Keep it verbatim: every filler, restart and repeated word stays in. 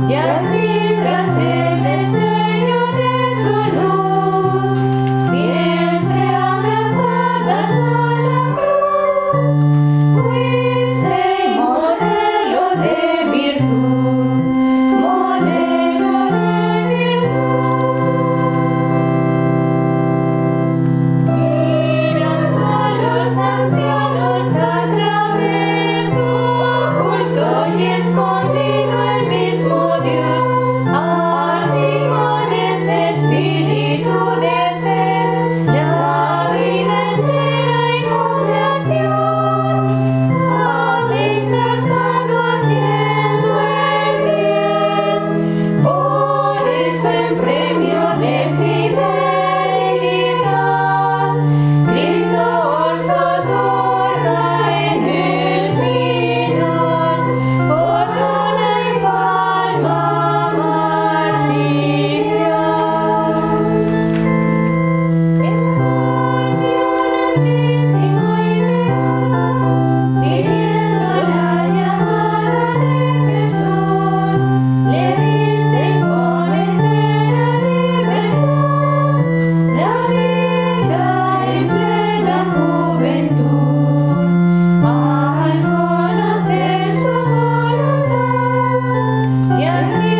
y así tras el destello de su luz, siempre abrazadas a la cruz, fuiste modelo de virtud, modelo de virtud. Mirando a los ancianos a través su oculto y escondido el mismo Dios, así con ese espíritu de fe, la vida entera en oración, habéis gastado haciendo el bien, por eso en premio de fidelidad, Cristo os otorga en el final corona y palma martirial. En grandísima idea, siguiendo la llamada de Jesús, le disteis con entera libertad la vida en plena juventud, al conocer su voluntad, y así